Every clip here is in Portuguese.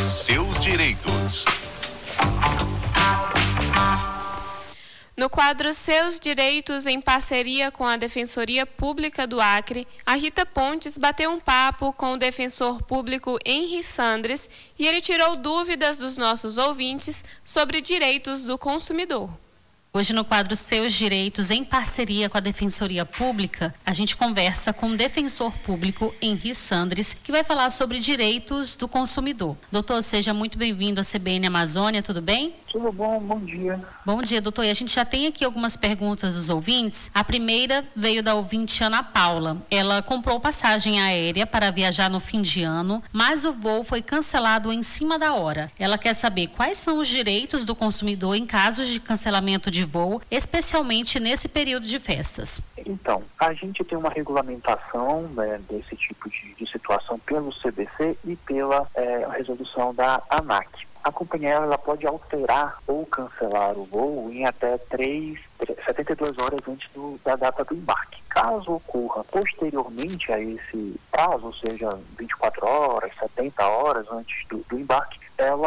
Seus direitos. No quadro Seus Direitos, em parceria com a Defensoria Pública do Acre, a Rita Pontes bateu um papo com o defensor público Henri Sandres e ele tirou dúvidas dos nossos ouvintes sobre direitos do consumidor. Hoje, no quadro Seus Direitos, em parceria com a Defensoria Pública, a gente conversa com o defensor público Henri Sandres, que vai falar sobre direitos do consumidor. Doutor, seja muito bem-vindo à CBN Amazônia, tudo bem? Tudo bom, bom dia. Bom dia, doutor. E a gente já tem aqui algumas perguntas dos ouvintes. A primeira veio da ouvinte Ana Paula. Ela comprou passagem aérea para viajar no fim de ano, mas o voo foi cancelado em cima da hora. Ela quer saber quais são os direitos do consumidor em casos de cancelamento de voo, especialmente nesse período de festas. Então, a gente tem uma regulamentação, né, desse tipo de situação pelo CBC e pela resolução da ANAC. A companhia ela pode alterar ou cancelar o voo em até 72 horas antes da data do embarque. Caso ocorra posteriormente a esse prazo, ou seja, 24 horas, 70 horas antes do embarque,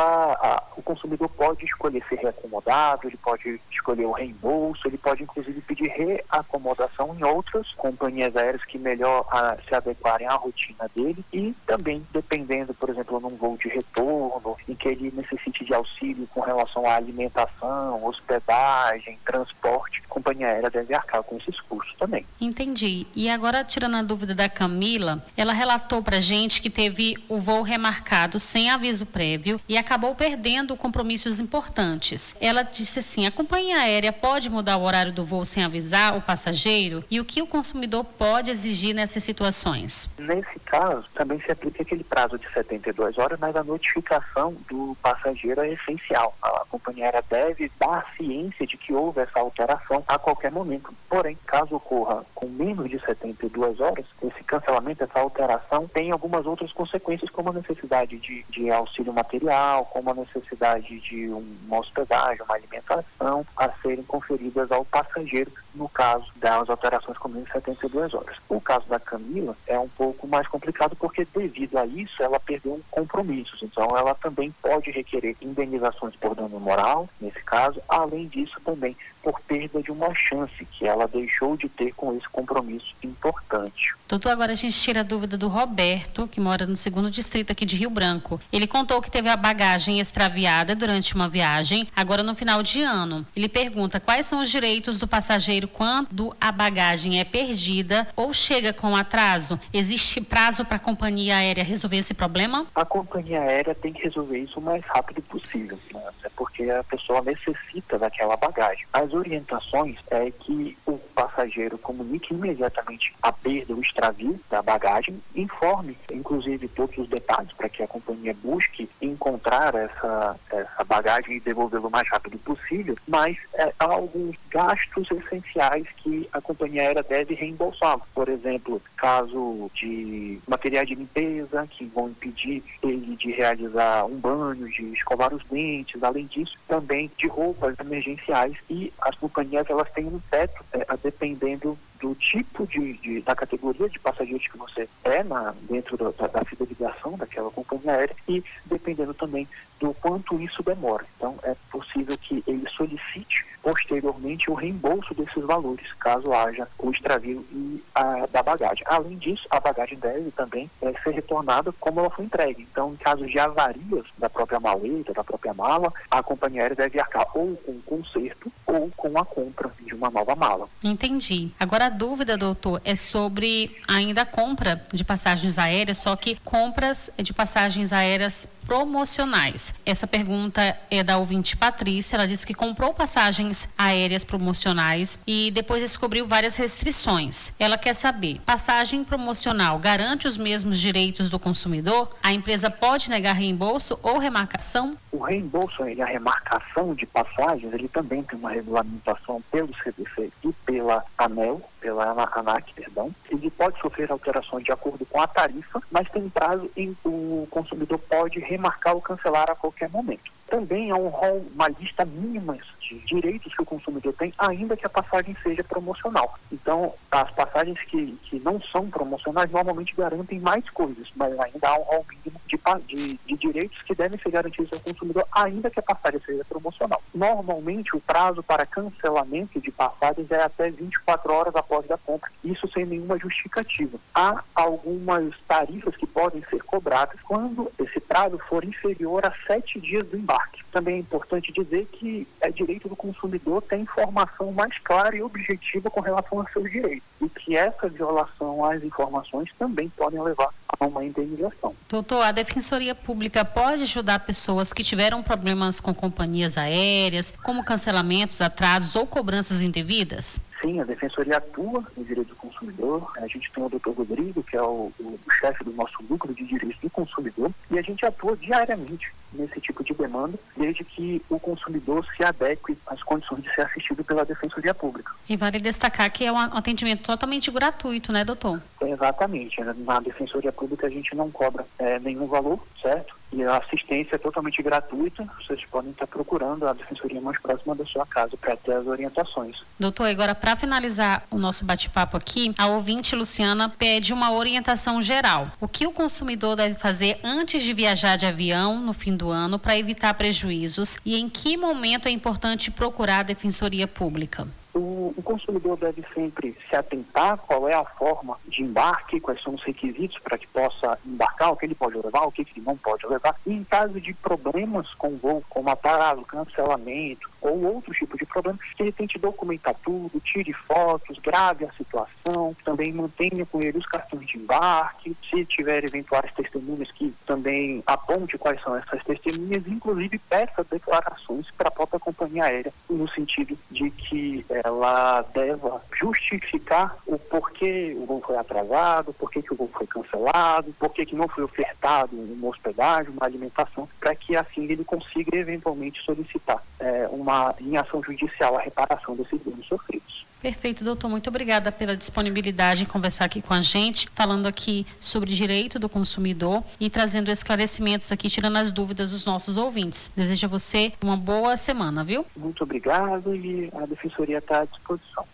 o consumidor pode escolher ser reacomodado, ele pode escolher o reembolso, ele pode inclusive pedir reacomodação em outras companhias aéreas que melhor se adequarem à rotina dele e também dependendo, por exemplo, num voo de retorno, em que ele necessite de auxílio com relação à alimentação, hospedagem, transporte, a companhia aérea deve arcar com esses custos também. Entendi. E agora, tirando a dúvida da Camila, ela relatou pra gente que teve o voo remarcado sem aviso prévio e acabou perdendo compromissos importantes. Ela disse assim, a companhia aérea pode mudar o horário do voo sem avisar o passageiro e o que o consumidor pode exigir nessas situações? Nesse caso, também se aplica aquele prazo de 72 horas, mas a notificação do passageiro é essencial. A companhia aérea deve dar ciência de que houve essa alteração a qualquer momento. Porém, caso ocorra com menos de 72 horas, esse cancelamento, essa alteração, tem algumas outras consequências, como a necessidade de auxílio material, como a necessidade de uma hospedagem, uma alimentação a serem conferidas ao passageiro no caso das alterações com menos de 72 horas. O caso da Camila é um pouco mais complicado porque devido a isso ela perdeu compromissos, então ela também pode requerer indenizações por dano moral, nesse caso, além disso também por perda de uma chance que ela deixou de ter com esse compromisso importante. Doutor, agora a gente tira a dúvida do Roberto, que mora no 2º distrito aqui de Rio Branco. Ele contou que teve a bagagem extraviada durante uma viagem, agora no final de ano. Ele pergunta quais são os direitos do passageiro quando a bagagem é perdida ou chega com atraso. Existe prazo para a companhia aérea resolver esse problema? A companhia aérea tem que resolver isso o mais rápido possível, né? É porque a pessoa necessita daquela bagagem. As orientações é que o passageiro comunique imediatamente a perda, o extravio da bagagem, informe, inclusive, todos os detalhes para que a companhia busque encontrar essa bagagem e devolvê-la o mais rápido possível, mas há alguns gastos essenciais que a companhia aérea deve reembolsar. Por exemplo, caso de materiais de limpeza que vão impedir ele de realizar um banho, de escovar os dentes, além disso, também de roupas emergenciais e as companhias elas têm um teto dependendo do tipo da categoria de passageiros que você é dentro da fidelização daquela companhia aérea e dependendo também do quanto isso demora. Então, é possível que ele solicite posteriormente o reembolso desses valores, caso haja o extravio da bagagem. Além disso, a bagagem deve também ser retornada como ela foi entregue. Então, em caso de avarias da própria maleta, da própria mala, a companhia aérea deve arcar ou com o conserto ou com a compra de uma nova mala. Entendi. Agora, a dúvida, doutor, é sobre ainda a compra de passagens aéreas, só que compras de passagens aéreas promocionais. Essa pergunta é da ouvinte Patrícia. Ela disse que comprou passagens aéreas promocionais e depois descobriu várias restrições. Ela quer saber, passagem promocional garante os mesmos direitos do consumidor? A empresa pode negar reembolso ou remarcação? O reembolso e a remarcação de passagens, ele também tem uma regulamentação pelo CBC e pela ANEL, pela ANAC, perdão. Ele pode sofrer alterações de acordo com a tarifa, mas tem prazo em que o consumidor pode remarcar ou cancelar a qualquer momento. Também há uma lista mínima de direitos que o consumidor tem, ainda que a passagem seja promocional. Então, as passagens que não são promocionais normalmente garantem mais coisas, mas ainda há um rol mínimo de direitos que devem ser garantidos ao consumidor, ainda que a passagem seja promocional. Normalmente, o prazo para cancelamento de passagens é até 24 horas após a compra, isso sem nenhuma justificativa. Há algumas tarifas que podem ser cobradas quando esse prazo for inferior a 7 dias do embarque. Também é importante dizer que é direito do consumidor ter informação mais clara e objetiva com relação aos seus direitos, e que essa violação às informações também podem levar a uma indenização. Doutor, a Defensoria Pública pode ajudar pessoas que tiveram problemas com companhias aéreas, como cancelamentos, atrasos ou cobranças indevidas? Sim, a Defensoria atua no direito do consumidor. A gente tem o Dr. Rodrigo, que é o chefe do nosso núcleo de direitos do consumidor, e a gente atua diariamente nesse tipo de demanda, desde que o consumidor se adeque às condições de ser assistido pela Defensoria Pública. E vale destacar que é um atendimento totalmente gratuito, né, doutor? Exatamente. Na Defensoria Pública a gente não cobra nenhum valor, certo? E a assistência é totalmente gratuita. Vocês podem estar procurando a Defensoria mais próxima da sua casa para ter as orientações. Doutor, agora para finalizar o nosso bate-papo aqui, a ouvinte Luciana pede uma orientação geral. O que o consumidor deve fazer antes de viajar de avião no fim do ano para evitar prejuízos e em que momento é importante procurar a Defensoria Pública? O consumidor deve sempre se atentar qual é a forma de embarque, quais são os requisitos para que possa embarcar, o que ele pode levar, o que ele não pode levar. E em caso de problemas com o voo, como atraso, cancelamento ou outro tipo de problema, que ele tente documentar tudo, tire fotos, grave a situação, também mantenha com ele os cartões de embarque, se tiver eventuais testemunhas que também aponte quais são essas testemunhas, inclusive peça declarações para a própria companhia aérea, no sentido de que ela deva justificar o porquê o voo foi atrasado, porquê que o voo foi cancelado, porquê que não foi ofertado uma hospedagem, uma alimentação, para que assim ele consiga eventualmente solicitar em ação judicial a reparação desses danos sofridos. Perfeito, doutor. Muito obrigada pela disponibilidade em conversar aqui com a gente, falando aqui sobre direito do consumidor e trazendo esclarecimentos aqui, tirando as dúvidas dos nossos ouvintes. Desejo a você uma boa semana, viu? Muito obrigado e a Defensoria está à disposição.